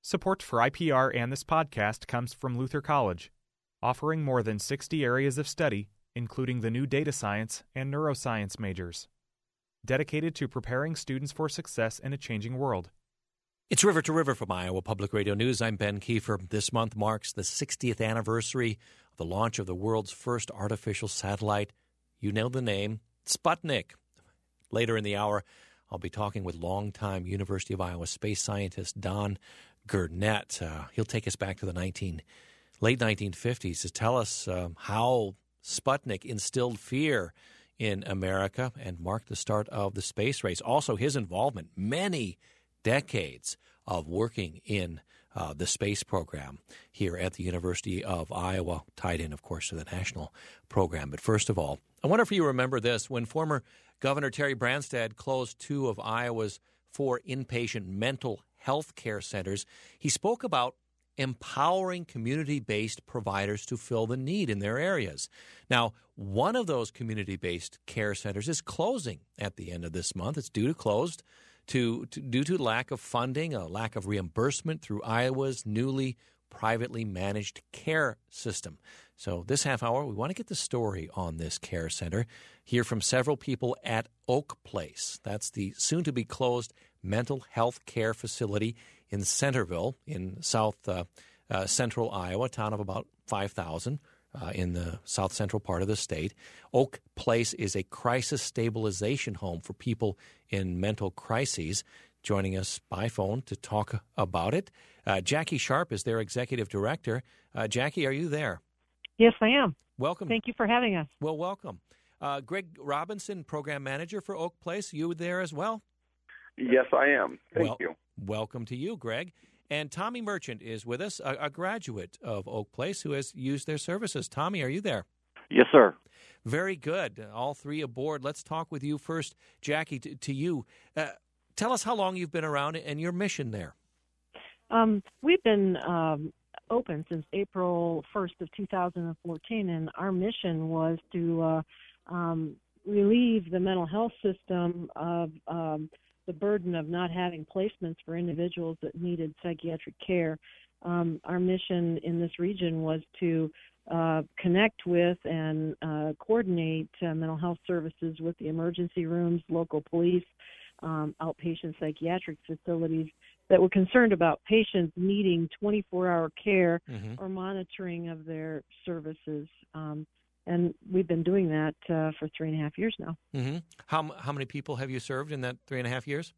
Support for IPR and this podcast comes from Luther College, offering more than 60 areas of study, including the new data science and neuroscience majors, dedicated to preparing students for success in a changing world. It's River to River from Iowa Public Radio News. I'm Ben Kiefer. This month marks the 60th anniversary of the launch of the world's first artificial satellite. You know the name, Sputnik. Later in the hour, I'll be talking with longtime University of Iowa space scientist Don Gurnett. He'll take us back to the late 1950s to tell us how Sputnik instilled fear in America and marked the start of the space race. Also, his involvement, many decades of working in the space program here at the University of Iowa, tied in, of course, to the national program. But first of all, I wonder if you remember this. When former Governor Terry Branstad closed 2 of Iowa's 4 inpatient mental health care centers, he spoke about empowering community-based providers to fill the need in their areas. Now, one of those community-based care centers is closing at the end of this month. It's due to close due to lack of funding, a lack of reimbursement through Iowa's newly privately managed care system. So this half hour, we want to get the story on this care center, hear from several people at Oak Place. That's the soon-to-be closed mental health care facility in Centerville in south central Iowa, a town of about 5,000 in the south central part of the state. Oak Place is a crisis stabilization home for people in mental crises. Joining us by phone to talk about it, Jackie Sharp is their executive director. Jackie, are you there? Yes, I am. Welcome. Thank you for having us. Well, welcome. Greg Robinson, program manager for Oak Place, you there as well? Yes, I am. Thank you. Welcome to you, Greg. And Tommy Merchant is with us, a graduate of Oak Place who has used their services. Tommy, are you there? Yes, sir. Very good. All 3 aboard. Let's talk with you first. Jackie, to you. Tell us how long you've been around and your mission there. We've been open since April 1st of 2014, and our mission was to relieve the mental health system of the burden of not having placements for individuals that needed psychiatric care. Our mission in this region was to connect with and coordinate mental health services with the emergency rooms, local police, outpatient psychiatric facilities that were concerned about patients needing 24-hour care or monitoring of their services. And we've been doing that for 3.5 years now. Mm-hmm. How many people have you served in that 3.5 years?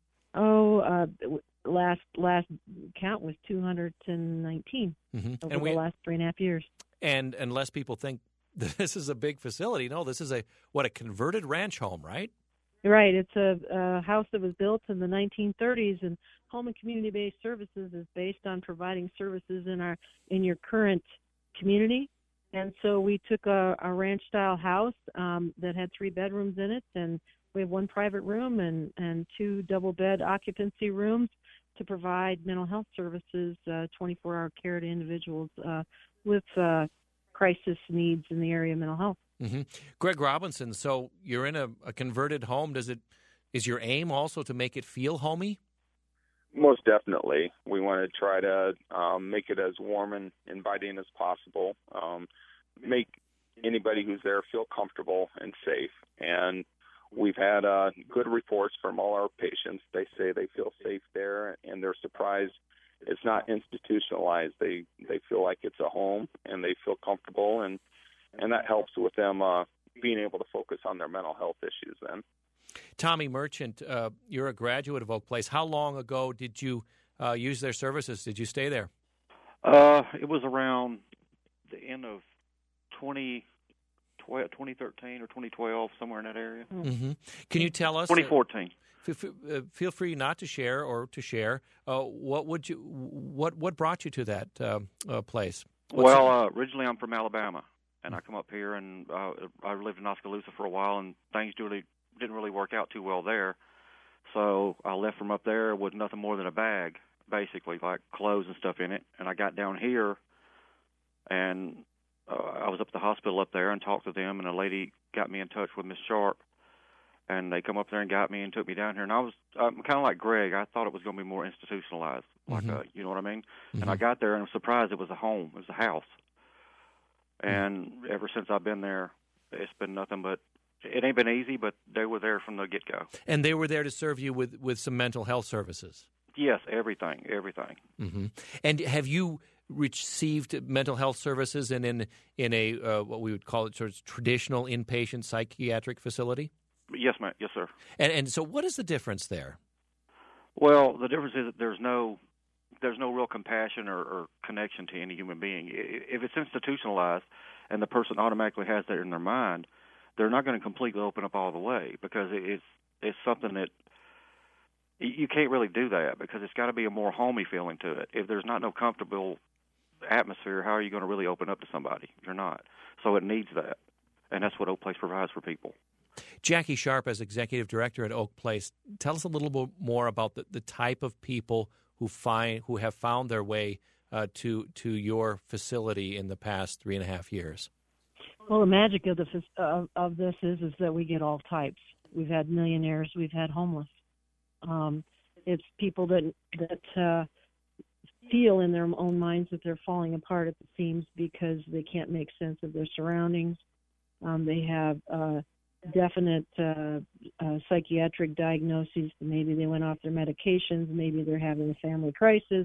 Last count was 219 over the last 3.5 years. And unless people think this is a big facility, no, this is a converted ranch home, right? Right. It's a house that was built in the 1930s, and home and community-based services is based on providing services in your current community. And so we took a ranch-style house that had 3 bedrooms in it, and we have 1 private room and 2 double-bed occupancy rooms to provide mental health services, 24-hour care to individuals with crisis needs in the area of mental health. Mm-hmm. Greg Robinson, so you're in a converted home. Is your aim also to make it feel homey? Most definitely. We want to try to make it as warm and inviting as possible, make anybody who's there feel comfortable and safe. And we've had good reports from all our patients. They say they feel safe there, and they're surprised it's not institutionalized. They feel like it's a home, and they feel comfortable, and that helps with them being able to focus on their mental health issues then. Tommy Merchant, you're a graduate of Oak Place. How long ago did you use their services? Did you stay there? It was around the end of 2013 or 2012, somewhere in that area. Mm-hmm. Can you tell us? 2014. Feel free not to share or to share. What brought you to that place? Originally I'm from Alabama, and I come up here, and I lived in Oskaloosa for a while, and things didn't really work out too well there. So I left from up there with nothing more than a bag, basically, like clothes and stuff in it. And I got down here, and I was up at the hospital up there and talked to them, and a lady got me in touch with Miss Sharp. and they come up there and got me and took me down here. And I'm kind of like Greg. I thought it was going to be more institutionalized, like you know what I mean? Mm-hmm. And I got there and I was surprised it was a home, it was a house. And ever since I've been there, it's been nothing but. It ain't been easy, but they were there from the get-go. And they were there to serve you with some mental health services? Yes, everything. Mm-hmm. And have you received mental health services in a what we would call it sort of traditional inpatient psychiatric facility? Yes, ma'am. Yes, sir. And so what is the difference there? Well, the difference is that there's no real compassion or connection to any human being. If it's institutionalized and the person automatically has that in their mind, they're not going to completely open up all the way, because it's something that you can't really do that, because it's got to be a more homey feeling to it. If there's not no comfortable atmosphere, how are you going to really open up to somebody? You're not. So it needs that, and that's what Oak Place provides for people. Jackie Sharp, as Executive Director at Oak Place, tell us a little bit more about the type of people who have found their way to your facility in the past 3.5 years. Well, the magic of this is that we get all types. We've had millionaires, we've had homeless. It's people that feel in their own minds that they're falling apart at the seams because they can't make sense of their surroundings. They have definite psychiatric diagnoses. Maybe they went off their medications. Maybe they're having a family crisis.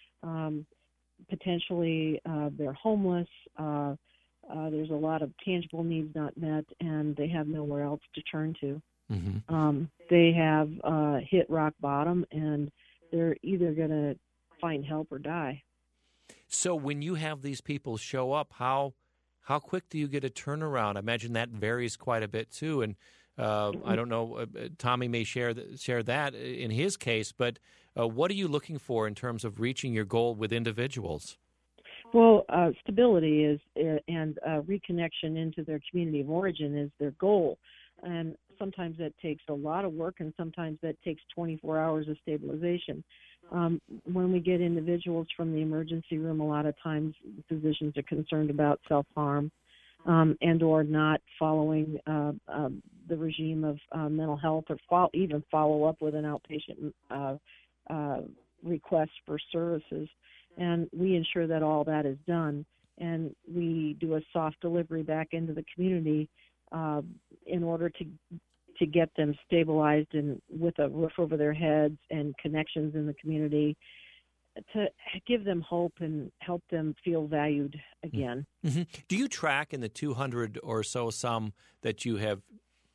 Potentially they're homeless. There's a lot of tangible needs not met, and they have nowhere else to turn to. Mm-hmm. They have hit rock bottom, and they're either going to find help or die. So when you have these people show up, how quick do you get a turnaround? I imagine that varies quite a bit too. And I don't know, Tommy may share that in his case, but what are you looking for in terms of reaching your goal with individuals? Well, stability is and reconnection into their community of origin is their goal. And sometimes that takes a lot of work, and sometimes that takes 24 hours of stabilization. When we get individuals from the emergency room, a lot of times physicians are concerned about self-harm and or not following the regime of mental health, or even follow up with an outpatient request for services. And we ensure that all that is done. And we do a soft delivery back into the community in order to get them stabilized and with a roof over their heads and connections in the community, to give them hope and help them feel valued again. Mm-hmm. Do you track in the 200 or so some that you have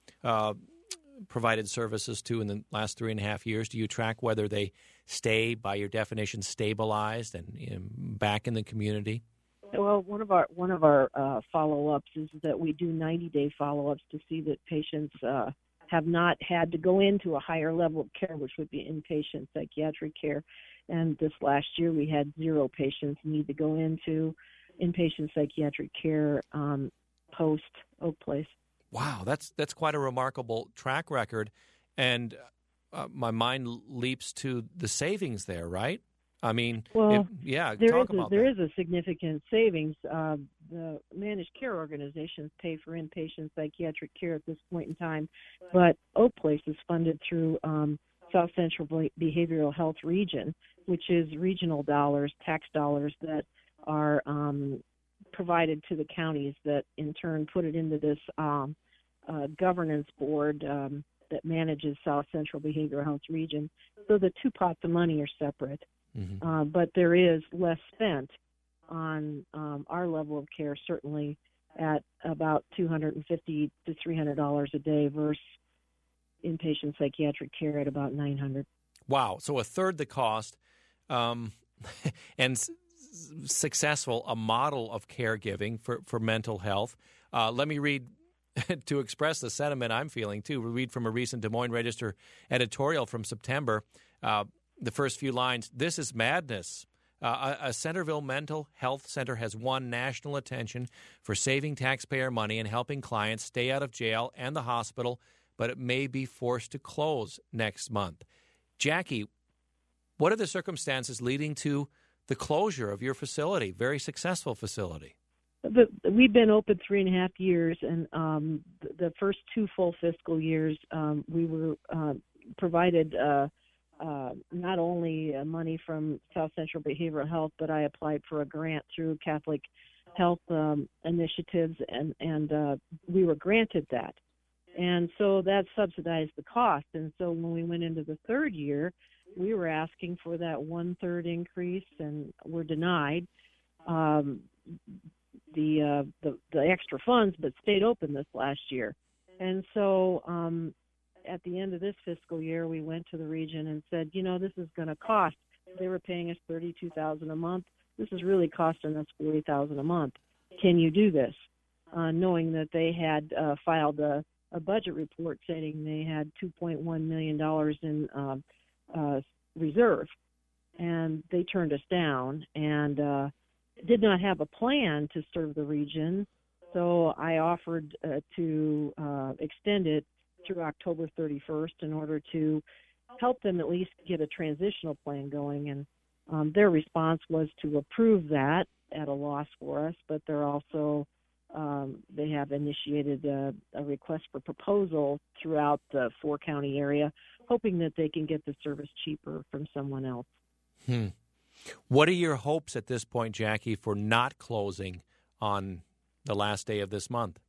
provided services to in the last 3.5 years? Do you track whether they stay, by your definition, stabilized and back in the community? Well, one of our follow-ups is that we do 90-day follow-ups to see that patients have not had to go into a higher level of care, which would be inpatient psychiatric care. And this last year, we had 0 patients need to go into inpatient psychiatric care post Oak Place. Wow, that's quite a remarkable track record, and my mind leaps to the savings there, right? I mean, well, there is a significant savings. The managed care organizations pay for inpatient psychiatric care at this point in time, but Oak Place is funded through South Central Behavioral Health Region, which is regional dollars, tax dollars that are provided to the counties that in turn put it into this governance board that manages South Central Behavioral Health Region. So the two pots of money are separate. Mm-hmm. But there is less spent on our level of care, certainly at about $250 to $300 a day versus inpatient psychiatric care at about $900. Wow. So a third the cost, and successful, a model of caregiving for mental health. Let me read, to express the sentiment I'm feeling, too. We read from a recent Des Moines Register editorial from September. The first few lines, "This is madness. A Centerville mental health center has won national attention for saving taxpayer money and helping clients stay out of jail and the hospital, but it may be forced to close next month." Jackie, what are the circumstances leading to the closure of your facility, very successful facility? We've been open 3.5 years, and the first 2 full fiscal years, we were provided not only money from South Central Behavioral Health, but I applied for a grant through Catholic Health Initiatives, and we were granted that. And so that subsidized the cost. And so when we went into the 3rd year, we were asking for that 1/3 increase, and were denied the extra funds, but stayed open this last year. And so at the end of this fiscal year, we went to the region and said, this is going to cost. They were paying us $32,000 a month. This is really costing us $40,000 a month. Can you do this? Knowing that they had filed a budget report saying they had $2.1 million in reserve, and they turned us down and did not have a plan to serve the region. So I offered to extend it through October 31st in order to help them at least get a transitional plan going. And their response was to approve that at a loss for us, but they're also they have initiated a request for proposal throughout the 4-county area, hoping that they can get the service cheaper from someone else. What are your hopes at this point, Jackie, for not closing on the last day of this month?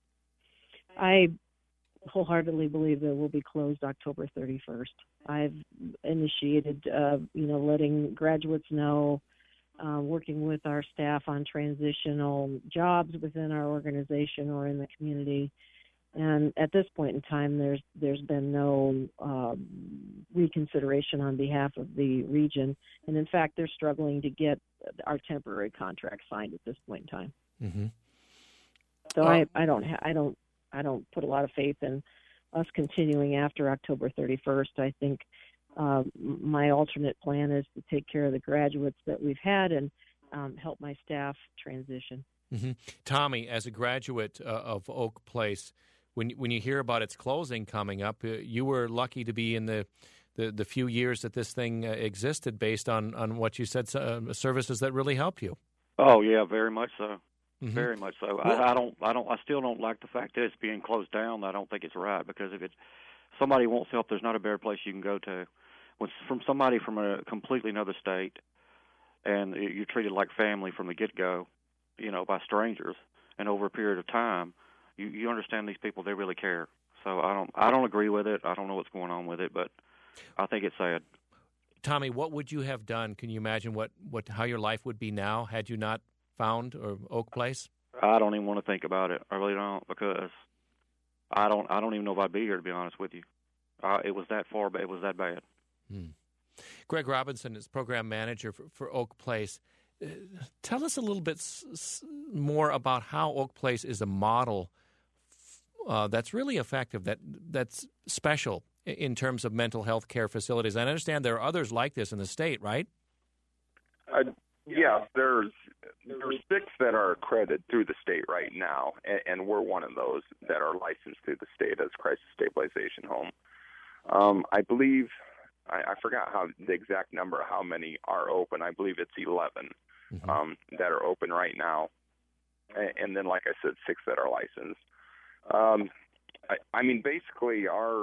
I wholeheartedly believe that we'll be closed October 31st. I've initiated, letting graduates know, working with our staff on transitional jobs within our organization or in the community. And at this point in time, there's been no reconsideration on behalf of the region, and in fact, they're struggling to get our temporary contract signed at this point in time. Mm-hmm. So I don't put a lot of faith in us continuing after October 31st. I think my alternate plan is to take care of the graduates that we've had and help my staff transition. Mm-hmm. Tommy, as a graduate of Oak Place, when you hear about its closing coming up, you were lucky to be in the few years that this thing existed, based on what you said, services that really help you. Oh yeah, very much so. Mm-hmm. Very much so. Well, I still don't like the fact that it's being closed down. I don't think it's right, because if somebody wants help, there's not a better place you can go to. From somebody from a completely another state, and you're treated like family from the get-go, by strangers, and over a period of time, you understand these people, they really care. So I don't agree with it. I don't know what's going on with it, but I think it's sad. Tommy, what would you have done? Can you imagine how your life would be now had you not found Oak Place? I don't even want to think about it. I really don't, because I don't even know if I'd be here, to be honest with you. It was that far, but it was that bad. Greg Robinson is program manager for Oak Place. Tell us a little bit more about how Oak Place is a model that's really effective, that's special in terms of mental health care facilities. I understand there are others like this in the state, right? Yes, there's 6 that are accredited through the state right now, and we're one of those that are licensed through the state as crisis stabilization home. I believe, I forgot the exact number, how many are open. I believe it's 11 that are open right now, and then, like I said, 6 that are licensed. Basically, our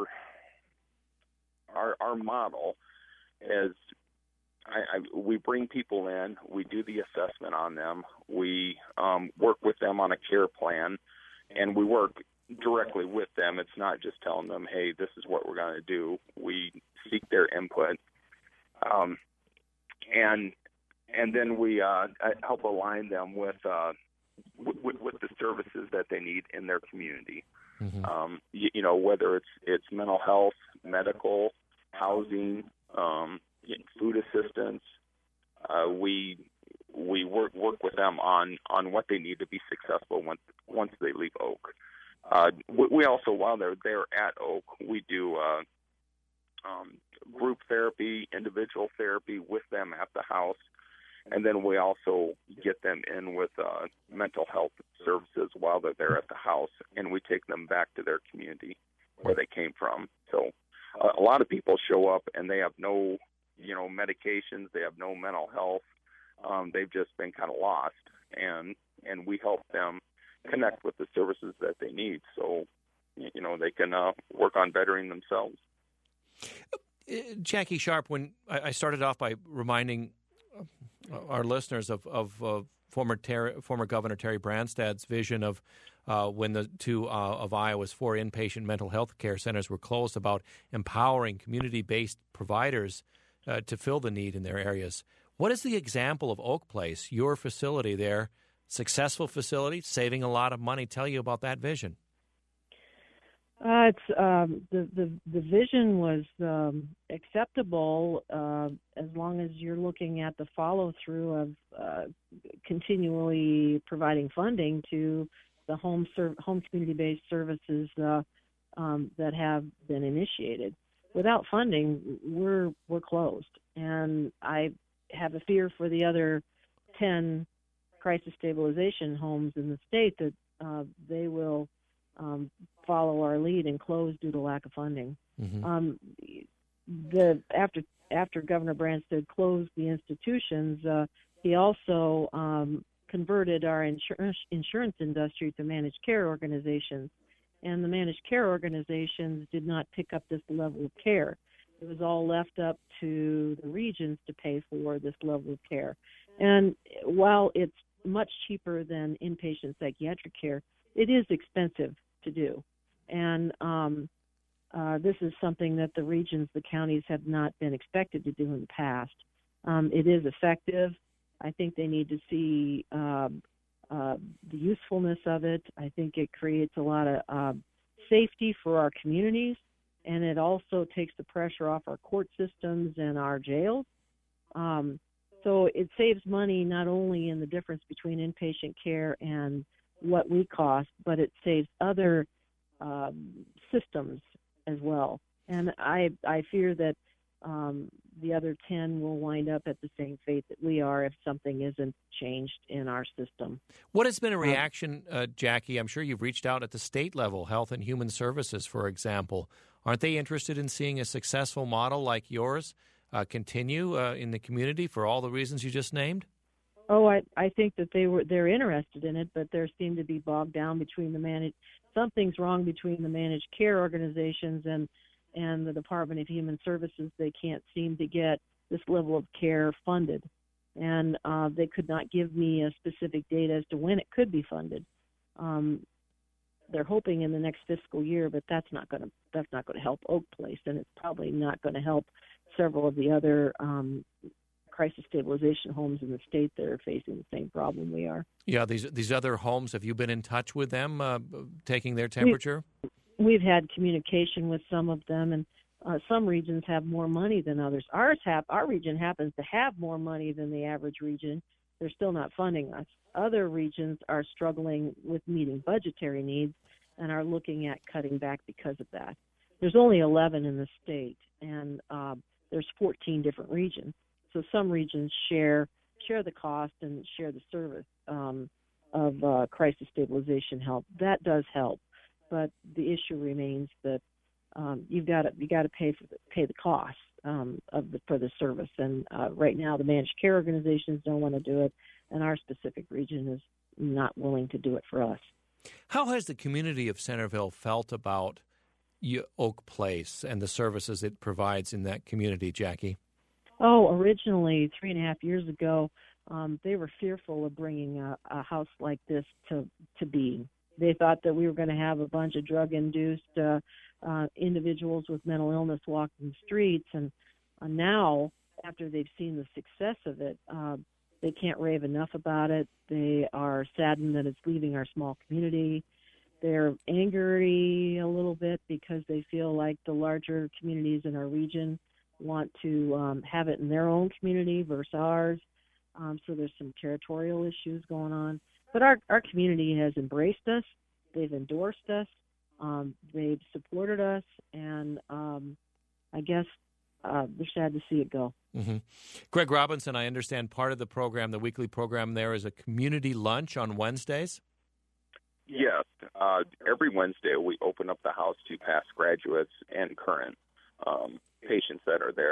model is, we bring people in, we do the assessment on them, we work with them on a care plan, and we work directly with them. It's not just telling them, hey, this is what we're going to do. We seek their input, and then we help align them with the services that they need in their community. Mm-hmm. Whether it's mental health, medical, housing, food assistance. We work with them on what they need to be successful once they leave Oak. We also, while they're there at Oak, we do group therapy, individual therapy with them at the house, and then we also get them in with mental health services while they're there at the house, and we take them back to their community where they came from. So a lot of people show up and they have no medications, they have no mental health, they've just been kind of lost, and we help them connect with the services that they need, so they can work on bettering themselves. Jackie Sharp, when I started off by reminding our listeners of former Governor Terry Branstad's vision of when the two of Iowa's 4 inpatient mental health care centers were closed, about empowering community-based providers to fill the need in their areas. What is the example of Oak Place, your facility there, successful facility, saving a lot of money? Tell you about that vision. It's the vision was acceptable as long as you're looking at the follow through of continually providing funding to the home community based services that have been initiated. Without funding, we're closed, and I have a fear for the other 10 crisis stabilization homes in the state that they will follow our lead and close due to lack of funding. Mm-hmm. After Governor Branstad closed the institutions, he also converted our insurance industry to managed care organizations, and the managed care organizations did not pick up this level of care. It was all left up to the regions to pay for this level of care. And while it's much cheaper than inpatient psychiatric care, it is expensive to do. And this is something that the regions, the counties, have not been expected to do in the past. It is effective. I think they need to see the usefulness of it. I think it creates a lot of safety for our communities, and it also takes the pressure off our court systems and our jails. So it saves money not only in the difference between inpatient care and what we cost, but it saves other systems as well. And I fear that the other 10 will wind up at the same fate that we are if something isn't changed in our system. What has been a reaction, Jackie? I'm sure you've reached out at the state level, Health and Human Services, for example. Aren't they interested in seeing a successful model like yours continue in the community for all the reasons you just named? Oh, I think that they're interested in it, but there seem to be bogged down between something's wrong between the managed care organizations and the Department of Human Services. They can't seem to get this level of care funded, and they could not give me a specific date as to when it could be funded. They're hoping in the next fiscal year, but that's not going to help Oak Place, and it's probably not going to help several of the other crisis stabilization homes in the state that are facing the same problem we are. Yeah, these other homes, have you been in touch with them, taking their temperature? We've had communication with some of them, and some regions have more money than others. Our region happens to have more money than the average region. They're still not funding us. Other regions are struggling with meeting budgetary needs and are looking at cutting back because of that. There's only 11 in the state, and there's 14 different regions. So some regions share the cost and share the service of crisis stabilization help. That does help, but the issue remains that you got to pay the cost for the service. And right now, the managed care organizations don't want to do it, and our specific region is not willing to do it for us. How has the community of Centerville felt about Oak Place and the services it provides in that community, Jackie? Oh, originally 3.5 years ago, they were fearful of bringing a house like this to be. They thought that we were going to have a bunch of drug-induced individuals with mental illness walking the streets, and now, after they've seen the success of it, they can't rave enough about it. They are saddened that it's leaving our small community. They're angry a little bit because they feel like the larger communities in our region want to have it in their own community versus ours. So there's some territorial issues going on. But our community has embraced us. They've endorsed us. They've supported us. And I guess they're sad to see it go. Mm-hmm. Greg Robinson, I understand part of the program, the weekly program there, is a community lunch on Wednesdays? Yes. Every Wednesday we open up the house to past graduates and current patients that are there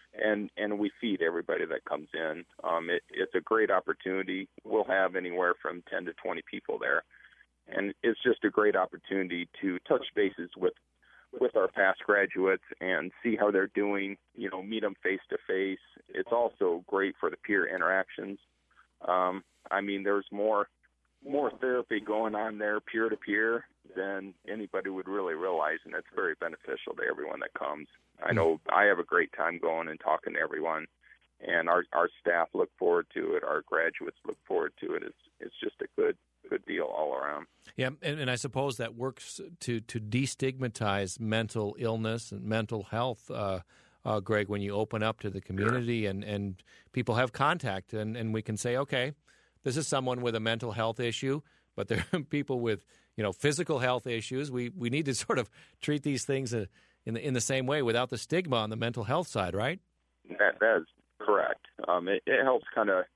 and we feed everybody that comes in. It's a great opportunity. We'll have anywhere from 10 to 20 people there, and it's just a great opportunity to touch bases with our past graduates and see how they're doing, meet them face to face. It's also great for the peer interactions. There's more therapy going on there peer to peer than anybody would really realize, and it's very beneficial to everyone that comes. I know I have a great time going and talking to everyone, and our staff look forward to it. Our graduates look forward to it. It's just a good deal all around. Yeah, and I suppose that works to destigmatize mental illness and mental health, Greg, when you open up to the community. Sure. and people have contact, and we can say, okay, this is someone with a mental health issue, but there are people with physical health issues. We need to sort of treat these things in the same way without the stigma on the mental health side, right? That is correct. It helps kind of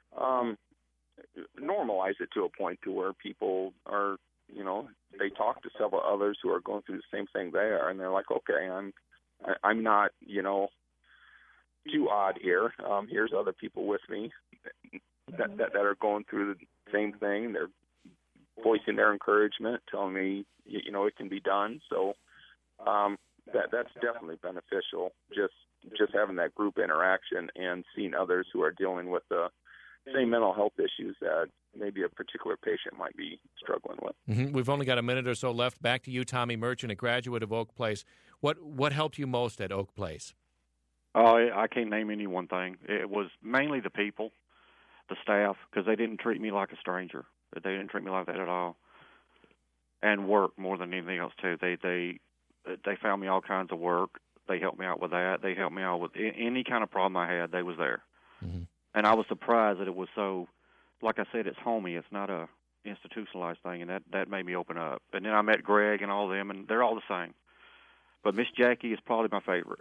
normalize it to a point to where people are, they talk to several others who are going through the same thing they are, and they're like, okay, I'm not, too odd here. Here's other people with me that are going through the same thing. They're voicing their encouragement, telling me, it can be done. So that's definitely beneficial. Just having that group interaction and seeing others who are dealing with the same mental health issues that maybe a particular patient might be struggling with. Mm-hmm. We've only got a minute or so left. Back to you, Tommy Merchant, a graduate of Oak Place. What helped you most at Oak Place? Oh, I can't name any one thing. It was mainly the people, the staff, because they didn't treat me like a stranger. They didn't treat me like that at all. And work more than anything else too. They found me all kinds of work. They helped me out with that. They helped me out with any kind of problem I had. They was there. Mm-hmm. And I was surprised that it was so, like I said, it's homey. It's not a institutionalized thing, and that made me open up. And then I met Greg and all of them, and they're all the same. But Miss Jackie is probably my favorite.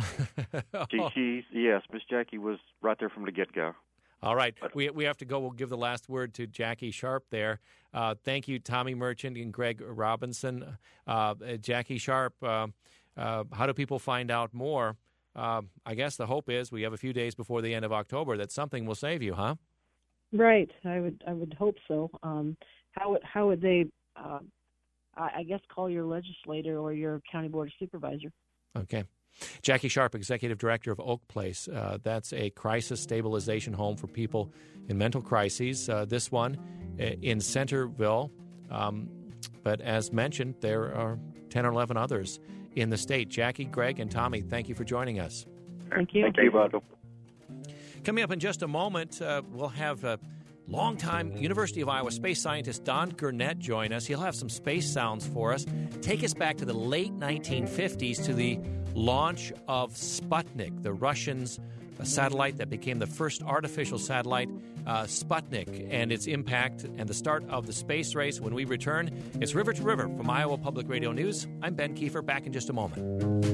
Yes, Miss Jackie was right there from the get-go. All right, we have to go. We'll give the last word to Jackie Sharp there. Thank you, Tommy Merchant and Greg Robinson. Jackie Sharp, how do people find out more? I guess the hope is we have a few days before the end of October that something will save you, huh? Right. I would hope so. How would they? I guess call your legislator or your county board of supervisor. Okay. Jackie Sharp, Executive Director of Oak Place. That's a crisis stabilization home for people in mental crises. This one in Centerville. But as mentioned, there are 10 or 11 others in the state. Jackie, Greg, and Tommy, thank you for joining us. Thank you. Thank you, Bud. Coming up in just a moment, we'll have longtime University of Iowa space scientist Don Gurnett join us. He'll have some space sounds for us. Take us back to the late 1950s to the launch of Sputnik, the Russians' satellite that became the first artificial satellite, Sputnik, and its impact and the start of the space race. When we return, it's River to River from Iowa Public Radio News. I'm Ben Kiefer, back in just a moment.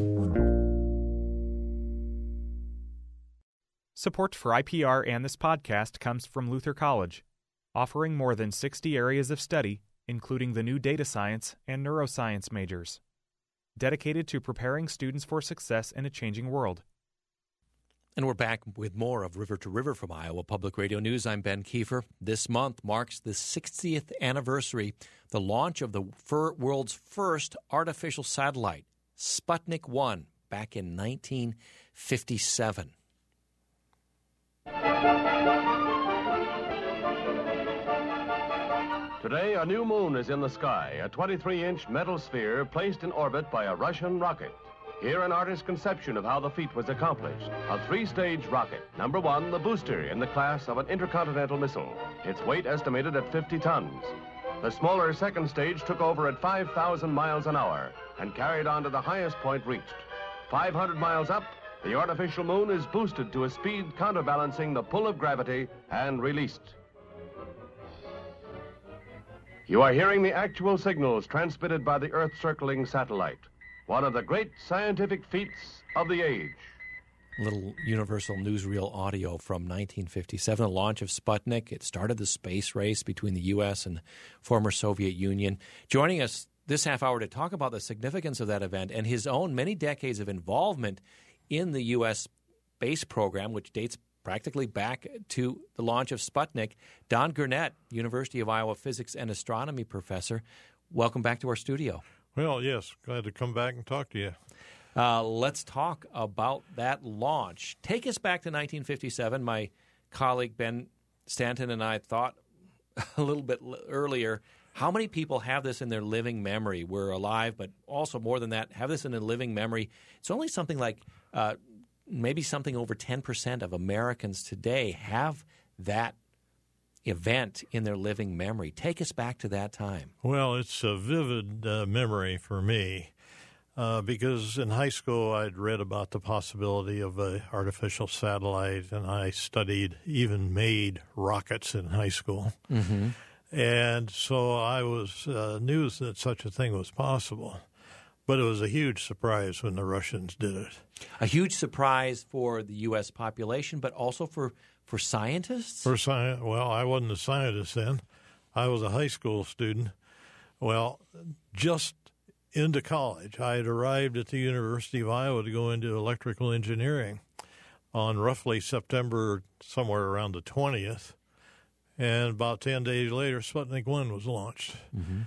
Support for IPR and this podcast comes from Luther College, offering more than 60 areas of study, including the new data science and neuroscience majors, dedicated to preparing students for success in a changing world. And we're back with more of River to River from Iowa Public Radio News. I'm Ben Kiefer. This month marks the 60th anniversary, the launch of the world's first artificial satellite, Sputnik 1, back in 1957. Today, a new moon is in the sky, a 23-inch metal sphere placed in orbit by a Russian rocket. Here, an artist's conception of how the feat was accomplished. A three-stage rocket. Number one, the booster in the class of an intercontinental missile. Its weight estimated at 50 tons. The smaller second stage took over at 5,000 miles an hour and carried on to the highest point reached. 500 miles up, the artificial moon is boosted to a speed counterbalancing the pull of gravity and released. You are hearing the actual signals transmitted by the Earth-circling satellite, one of the great scientific feats of the age. Little Universal Newsreel audio from 1957, the launch of Sputnik. It started the space race between the U.S. and the former Soviet Union. Joining us this half hour to talk about the significance of that event and his own many decades of involvement in the U.S. space program, which dates practically back to the launch of Sputnik. Don Gurnett, University of Iowa physics and astronomy professor, welcome back to our studio. Well, yes, glad to come back and talk to you. Let's talk about that launch. Take us back to 1957. My colleague Ben Stanton and I thought a little bit earlier, how many people have this in their living memory? We're alive, but also more than that, have this in a living memory. It's only something like maybe something over 10% of Americans today have that event in their living memory. Take us back to that time. Well, it's a vivid memory for me because in high school I'd read about the possibility of an artificial satellite, and I studied, even made rockets in high school. Mm-hmm. And so I was knew that such a thing was possible. But it was a huge surprise when the Russians did it. A huge surprise for the U.S. population, but also for scientists? Well, I wasn't a scientist then. I was a high school student. Well, just into college. I had arrived at the University of Iowa to go into electrical engineering on roughly September, somewhere around the 20th. And about 10 days later, Sputnik 1 was launched. Mm-hmm.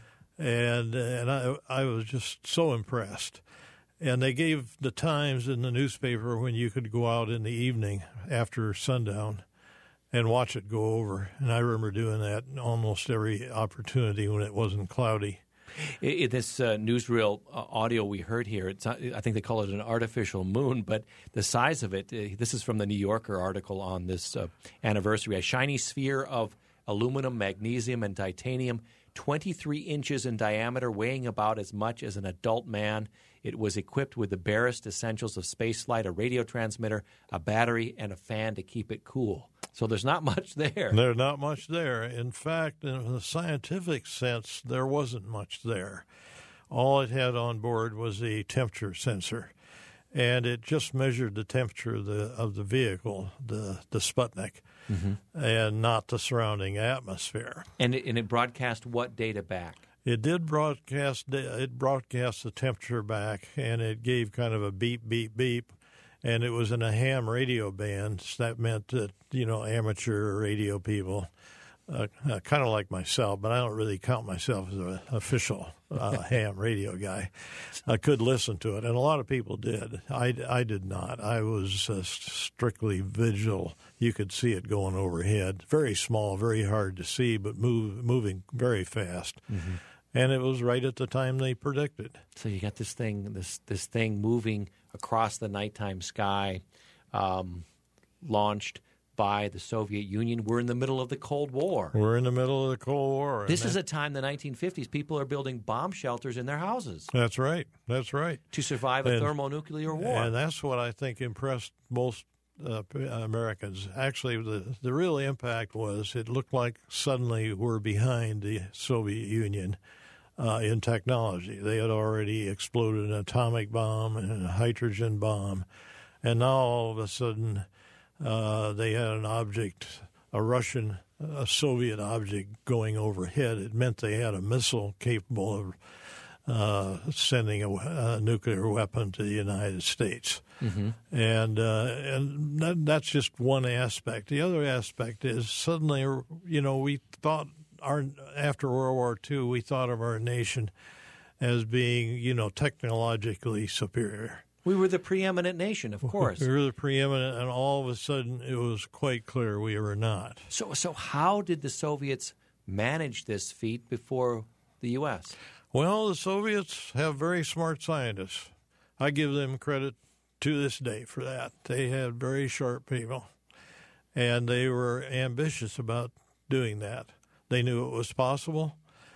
And I was just so impressed. And they gave the times in the newspaper when you could go out in the evening after sundown and watch it go over. And I remember doing that almost every opportunity when it wasn't cloudy. This newsreel audio we heard here, I think they call it an artificial moon, but the size of it, this is from the New Yorker article on this anniversary, a shiny sphere of aluminum, magnesium, and titanium, 23 inches in diameter, weighing about as much as an adult man. It was equipped with the barest essentials of spaceflight, a radio transmitter, a battery, and a fan to keep it cool. So there's not much there. There's not much there. In fact, in the scientific sense, there wasn't much there. All it had on board was a temperature sensor, and it just measured the temperature of the vehicle, the Sputnik, mm-hmm. and not the surrounding atmosphere. And it broadcast what data back? It did broadcast. It broadcast the temperature back, and it gave kind of a beep, beep, beep, and it was in a ham radio band. So that meant that amateur radio people, kind of like myself, but I don't really count myself as an official ham radio guy, could listen to it, and a lot of people did. I did not. I was strictly visual. You could see it going overhead, very small, very hard to see, but moving very fast. Mm-hmm. And it was right at the time they predicted. So you got this thing, this thing moving across the nighttime sky, launched by the Soviet Union. We're in the middle of the Cold War. We're in the middle of the Cold War. This is a time, the 1950s, people are building bomb shelters in their houses. That's right. That's right. To survive a thermonuclear war. And that's what I think impressed most Americans. Actually, the real impact was it looked like suddenly we're behind the Soviet Union in technology. They had already exploded an atomic bomb and a hydrogen bomb, and now all of a sudden they had an object, a Soviet object going overhead. It meant they had a missile capable of sending a nuclear weapon to the United States. Mm-hmm. And that's just one aspect. The other aspect is suddenly, we thought after World War II, we thought of our nation as being, technologically superior. We were the preeminent nation, of course. We were the preeminent, and all of a sudden it was quite clear we were not. So how did the Soviets manage this feat before the U.S.? Well, the Soviets have very smart scientists. I give them credit to this day for that. They had very sharp people, and they were ambitious about doing that. They knew it was possible.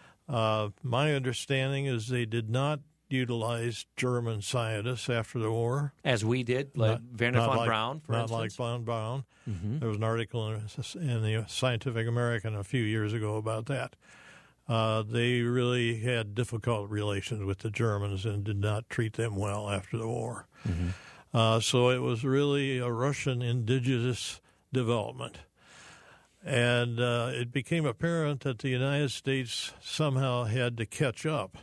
My understanding is they did not utilize German scientists after the war. As we did, like Wernher von Braun, for instance. Not like von Braun. Mm-hmm. There was an article in the Scientific American a few years ago about that. They really had difficult relations with the Germans and did not treat them well after the war. Mm-hmm. So it was really a Russian indigenous development. And it became apparent that the United States somehow had to catch up.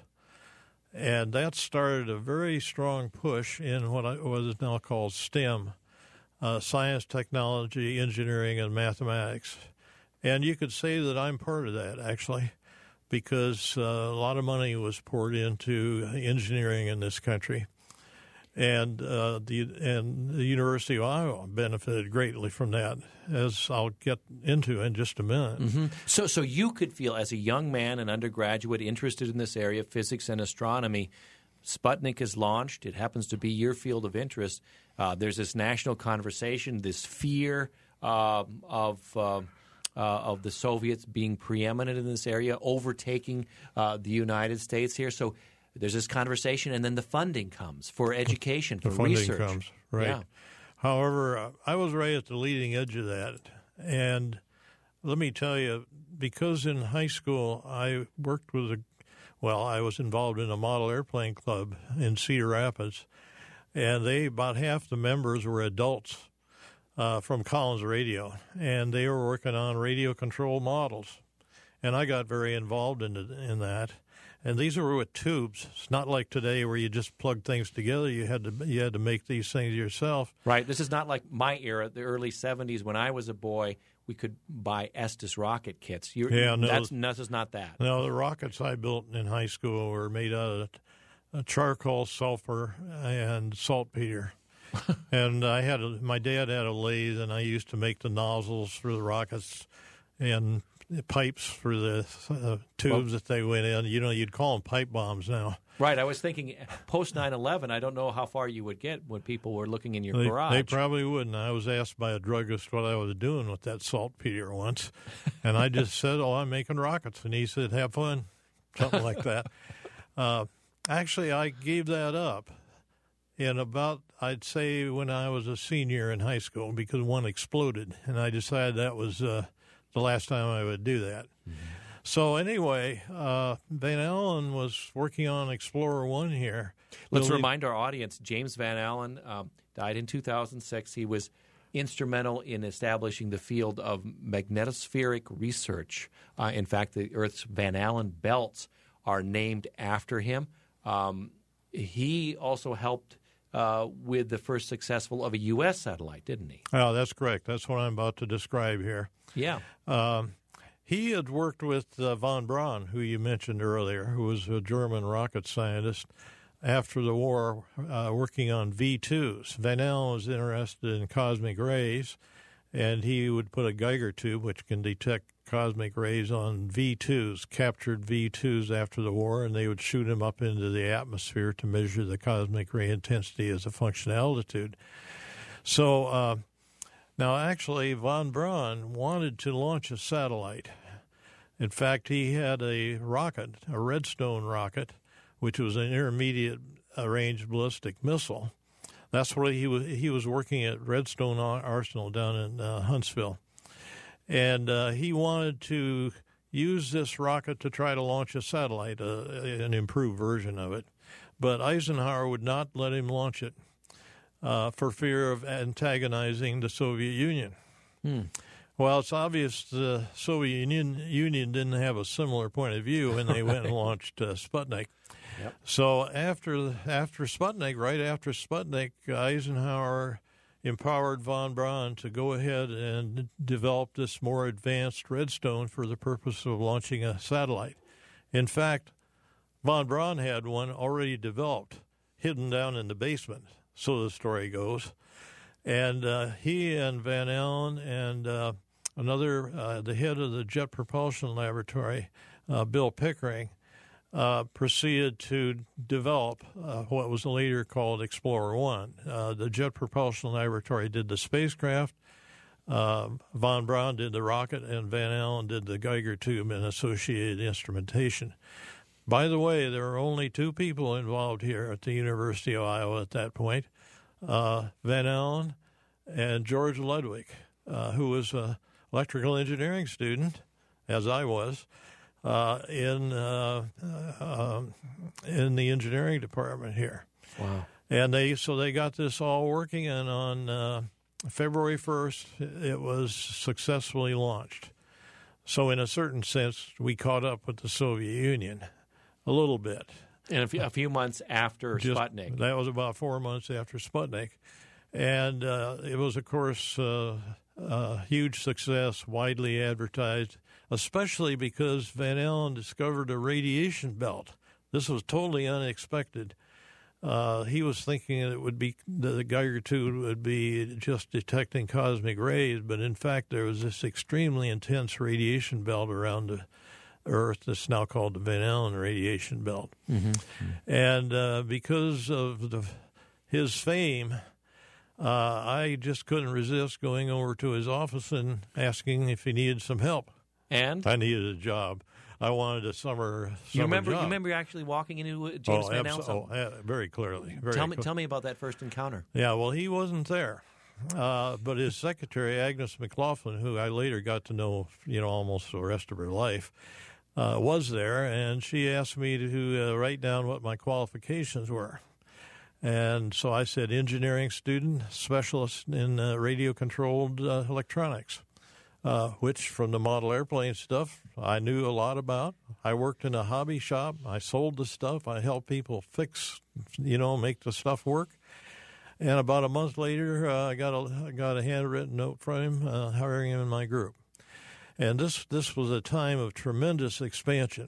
And that started a very strong push in what is now called STEM science, technology, engineering, and mathematics. And you could say that I'm part of that, actually, because a lot of money was poured into engineering in this country. And the University of Iowa benefited greatly from that, as I'll get into in just a minute. Mm-hmm. So you could feel, as a young man, an undergraduate interested in this area, physics and astronomy, Sputnik is launched. It happens to be your field of interest. There's this national conversation, this fear of the Soviets being preeminent in this area, overtaking the United States here. So there's this conversation, and then the funding comes for education, for research. The funding comes, right. Yeah. However, I was right at the leading edge of that. And let me tell you, because in high school I worked with I was involved in a model airplane club in Cedar Rapids, and about half the members were adults from Collins Radio, and they were working on radio control models. And I got very involved in that. And these were with tubes. It's not like today where you just plug things together. You had to make these things yourself. Right. This is not like my era, the early 70s. When I was a boy, we could buy Estes rocket kits. This is not that. No, the rockets I built in high school were made out of charcoal, sulfur, and saltpeter. And my dad had a lathe, and I used to make the nozzles for the rockets and pipes for the tubes that they went in. You'd call them pipe bombs now. Right. I was thinking post 9/11, I don't know how far you would get when people were looking in your garage. They probably wouldn't. I was asked by a druggist what I was doing with that saltpeter once, and I just said, I'm making rockets. And he said, have fun, something like that. Actually, I gave that up in about, I'd say, when I was a senior in high school, because one exploded, and I decided that was the last time I would do that. Mm-hmm. So anyway, Van Allen was working on Explorer 1 here. Let's remind our audience, James Van Allen died in 2006. He was instrumental in establishing the field of magnetospheric research. In fact, the Earth's Van Allen belts are named after him. He also helped with the first successful of a U.S. satellite, didn't he? Oh, that's correct. That's what I'm about to describe here. Yeah. He had worked with von Braun, who you mentioned earlier, who was a German rocket scientist, after the war, working on V2s. Van Allen was interested in cosmic rays, and he would put a Geiger tube, which can detect cosmic rays, on V2s, captured V2s after the war, and they would shoot them up into the atmosphere to measure the cosmic ray intensity as a function of altitude. So now, actually, von Braun wanted to launch a satellite. In fact, he had a rocket, a Redstone rocket, which was an intermediate range ballistic missile. That's what he was working at Redstone Arsenal down in Huntsville. And he wanted to use this rocket to try to launch a satellite, an improved version of it. But Eisenhower would not let him launch it for fear of antagonizing the Soviet Union. Well, it's obvious the Soviet Union didn't have a similar point of view when they went and launched Sputnik. Yep. So after Sputnik, right after Sputnik, Eisenhower empowered von Braun to go ahead and develop this more advanced Redstone for the purpose of launching a satellite. In fact, von Braun had one already developed, hidden down in the basement, so the story goes. And he and Van Allen and the head of the Jet Propulsion Laboratory, Bill Pickering, proceeded to develop what was later called Explorer 1. The Jet Propulsion Laboratory did the spacecraft, von Braun did the rocket, and Van Allen did the Geiger tube and associated instrumentation. By the way, there were only two people involved here at the University of Iowa at that point, Van Allen and George Ludwig, who was an electrical engineering student, as I was, in the engineering department here. Wow! And they got this all working, and on February 1st, it was successfully launched. So, in a certain sense, we caught up with the Soviet Union a little bit. And a few months after Sputnik. That was about 4 months after Sputnik. And it was, of course, a huge success, widely advertised, especially because Van Allen discovered a radiation belt. This was totally unexpected. He was thinking it would be the Geiger tube would be just detecting cosmic rays, but in fact there was this extremely intense radiation belt around the Earth that's now called the Van Allen radiation belt. And because of his fame, I just couldn't resist going over to his office and asking if he needed some help. And I needed a job. I wanted a summer you remember, job. You remember actually walking into James Van Allen? Very clearly. Tell me about that first encounter. Yeah, well, he wasn't there. But his secretary, Agnes McLaughlin, who I later got to know, almost the rest of her life, was there, and she asked me to write down what my qualifications were. And so I said, engineering student, specialist in radio-controlled electronics, which from the model airplane stuff I knew a lot about. I worked in a hobby shop. I sold the stuff. I helped people fix, make the stuff work. And about a month later, I got a handwritten note from him hiring him in my group. And this was a time of tremendous expansion.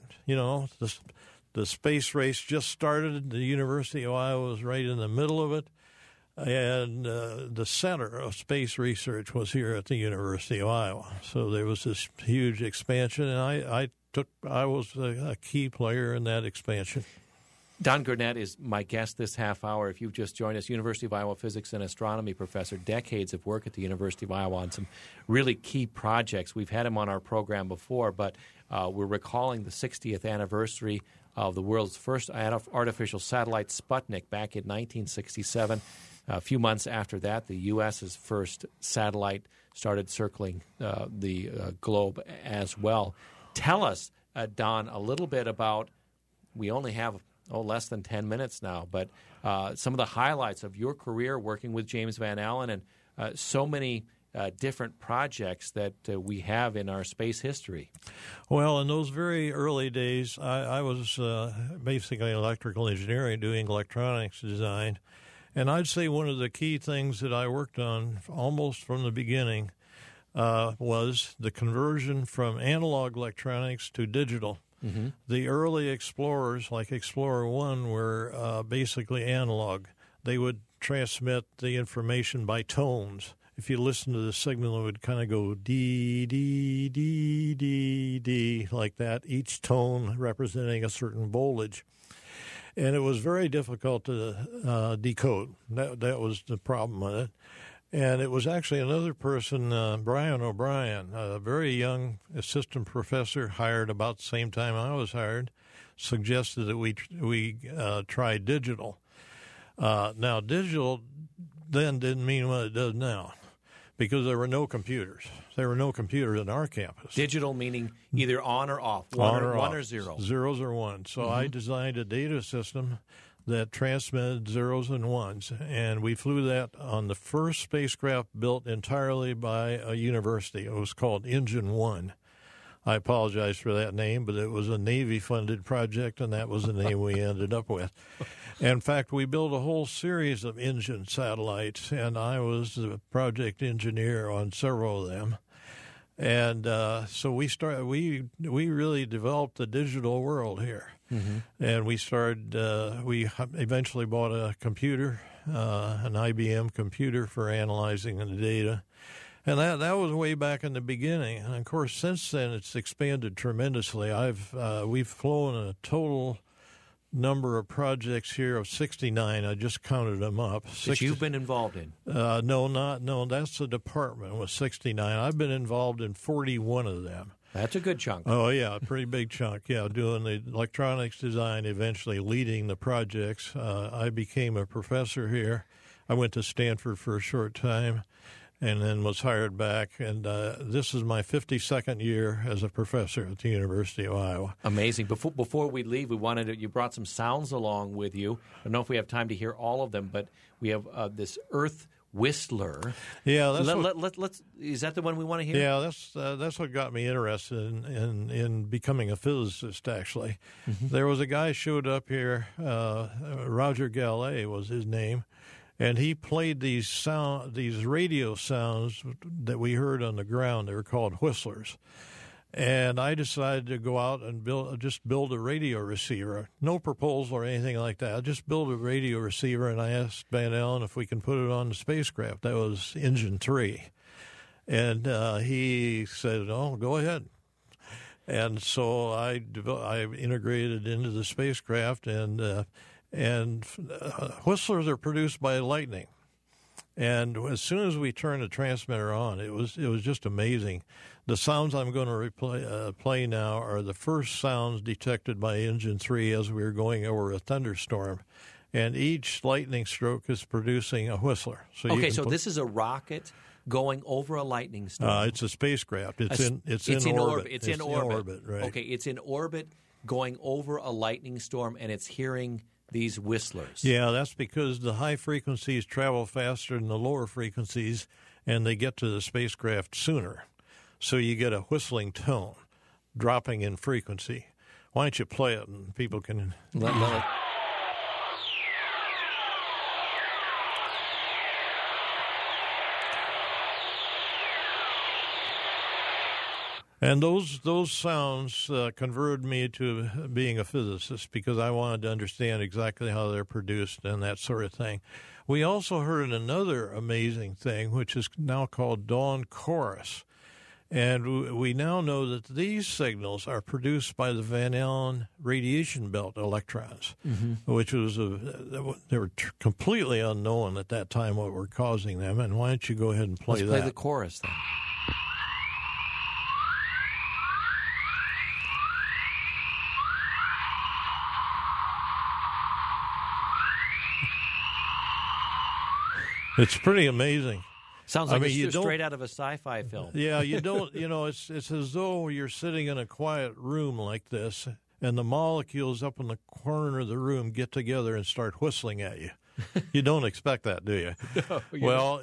The space race just started. The University of Iowa was right in the middle of it. And the center of space research was here at the University of Iowa. So there was this huge expansion, and I was a key player in that expansion. Don Gurnett is my guest this half hour. If you've just joined us, University of Iowa physics and astronomy professor, decades of work at the University of Iowa on some really key projects. We've had him on our program before, but we're recalling the 60th anniversary of the world's first artificial satellite, Sputnik, back in 1967. A few months after that, the U.S.'s first satellite started circling the globe as well. Tell us, Don, a little bit about, we only have less than 10 minutes now, but some of the highlights of your career working with James Van Allen and so many different projects that we have in our space history. Well, in those very early days, I was basically electrical engineering, doing electronics design. And I'd say one of the key things that I worked on almost from the beginning was the conversion from analog electronics to digital. Mm-hmm. The early explorers, like Explorer 1, were basically analog. They would transmit the information by tones. If you listen to the signal, it would kind of go D, D, D, D, D, like that, each tone representing a certain voltage. And it was very difficult to decode. That was the problem with it. And it was actually another person, Brian O'Brien, a very young assistant professor hired about the same time I was hired, suggested that we try digital. Now, digital then didn't mean what it does now, because there were no computers. There were no computers in our campus. Digital meaning either on or off, one or zero. Zeros or ones. So I designed a data system that transmitted zeros and ones, and we flew that on the first spacecraft built entirely by a university. It was called Engine 1. I apologize for that name, but it was a Navy-funded project, and that was the name we ended up with. In fact, we built a whole series of Engine satellites, and I was the project engineer on several of them. And so we really developed the digital world here. Mm-hmm. And we eventually bought a computer, an IBM computer for analyzing the data. And that was way back in the beginning. And of course, since then, it's expanded tremendously. We've flown a total number of projects here of 69. I just counted them up. That you've been involved in? No, that's the department with 69. I've been involved in 41 of them. That's a good chunk. Oh, yeah, a pretty big chunk. Yeah, doing the electronics design, eventually leading the projects. I became a professor here. I went to Stanford for a short time and then was hired back. And this is my 52nd year as a professor at the University of Iowa. Amazing. Before we leave, you brought some sounds along with you. I don't know if we have time to hear all of them, but we have this Earth Whistler. Yeah, is that the one we want to hear? Yeah, that's what got me interested in becoming a physicist. Actually, there was a guy showed up here. Roger Gallet was his name, And he played these radio sounds that we heard on the ground. They were called whistlers. And I decided to go out and build a radio receiver. No proposal or anything like that. I just built a radio receiver, and I asked Van Allen if we can put it on the spacecraft. That was Engine 3. And he said, "Oh, go ahead." And so I integrated into the spacecraft, and whistlers are produced by lightning. And as soon as we turned the transmitter on, it was just amazing. The sounds I'm going to play now are the first sounds detected by Engine 3 as we were going over a thunderstorm. And each lightning stroke is producing a whistler. So this is a rocket going over a lightning storm. It's a spacecraft. It's in orbit. It's in orbit. Right. Okay, it's in orbit going over a lightning storm, and it's hearing these whistlers. Yeah, that's because the high frequencies travel faster than the lower frequencies, and they get to the spacecraft sooner. So you get a whistling tone dropping in frequency. Why don't you play it and people can... Let it. And those sounds converted me to being a physicist because I wanted to understand exactly how they're produced and that sort of thing. We also heard another amazing thing, which is now called dawn chorus. And we now know that these signals are produced by the Van Allen radiation belt electrons, which was they were completely unknown at that time what were causing them. And why don't you go ahead and play that? Let's play the chorus then. It's pretty amazing. Sounds like it's straight out of a sci-fi film. Yeah, you don't, it's as though you're sitting in a quiet room like this, and the molecules up in the corner of the room get together and start whistling at you. You don't expect that, do you? No, well,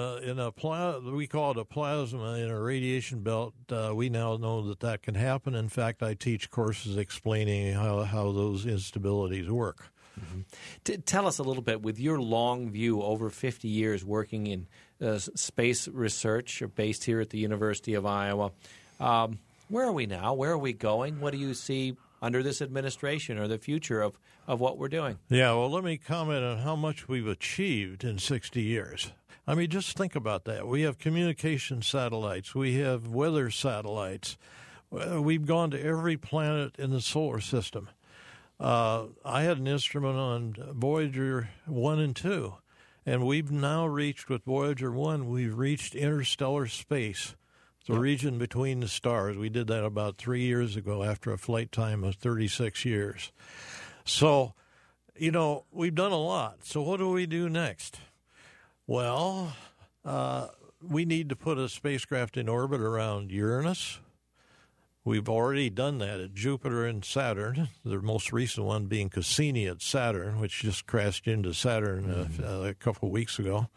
we call it a plasma in a radiation belt. We now know that can happen. In fact, I teach courses explaining how those instabilities work. Mm-hmm. Tell us a little bit, with your long view over 50 years working in space research based here at the University of Iowa, where are we now? Where are we going? What do you see under this administration or the future of what we're doing? Yeah, well, let me comment on how much we've achieved in 60 years. I mean, just think about that. We have communication satellites. We have weather satellites. We've gone to every planet in the solar system. I had an instrument on Voyager 1 and 2, and we've now reached, with Voyager 1, we've reached interstellar space, the region between the stars. We did that about 3 years ago after a flight time of 36 years. So, we've done a lot. So what do we do next? Well, we need to put a spacecraft in orbit around Uranus. We've already done that at Jupiter and Saturn, the most recent one being Cassini at Saturn, which just crashed into Saturn a couple of weeks ago.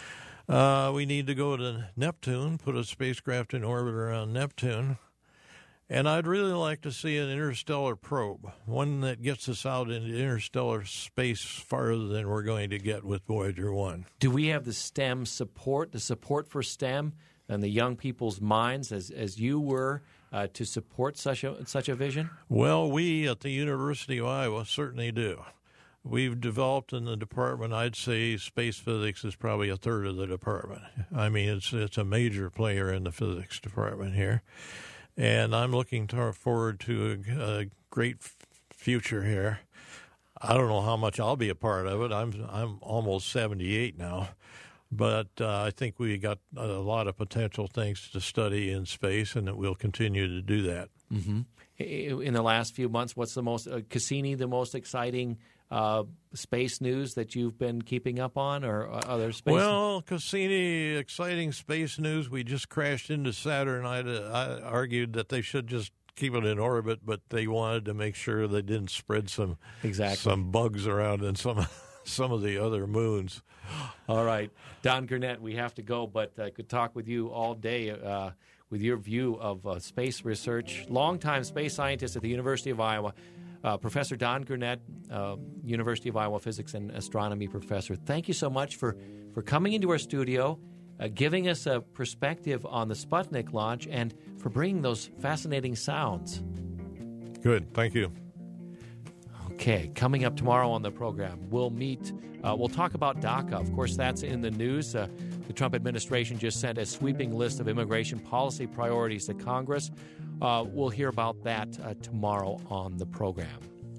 We need to go to Neptune, put a spacecraft in orbit around Neptune. And I'd really like to see an interstellar probe, one that gets us out into interstellar space farther than we're going to get with Voyager 1. Do we have the STEM support, the support for STEM and the young people's minds as you were to support such a vision? Well, we at the University of Iowa certainly do. We've developed in the department, I'd say space physics is probably a third of the department. I mean, it's a major player in the physics department here. And I'm looking forward to a great future here. I don't know how much I'll be a part of it. I'm almost 78 now. But I think we got a lot of potential things to study in space, and that we'll continue to do that. Mm-hmm. In the last few months, what's the most Cassini, the most exciting space news that you've been keeping up on, or other space? Well, Cassini, exciting space news. We just crashed into Saturn. I argued that they should just keep it in orbit, but they wanted to make sure they didn't spread some bugs around in some of the other moons. All right. Don Gurnett, we have to go, but I could talk with you all day with your view of space research. Longtime space scientist at the University of Iowa. Professor Don Gurnett, University of Iowa physics and astronomy professor, thank you so much for coming into our studio, giving us a perspective on the Sputnik launch, and for bringing those fascinating sounds. Good. Thank you. Okay, coming up tomorrow on the program, we'll talk about DACA. Of course, that's in the news. The Trump administration just sent a sweeping list of immigration policy priorities to Congress. We'll hear about that tomorrow on the program.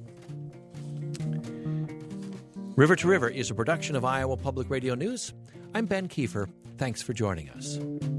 River to River is a production of Iowa Public Radio News. I'm Ben Kiefer. Thanks for joining us.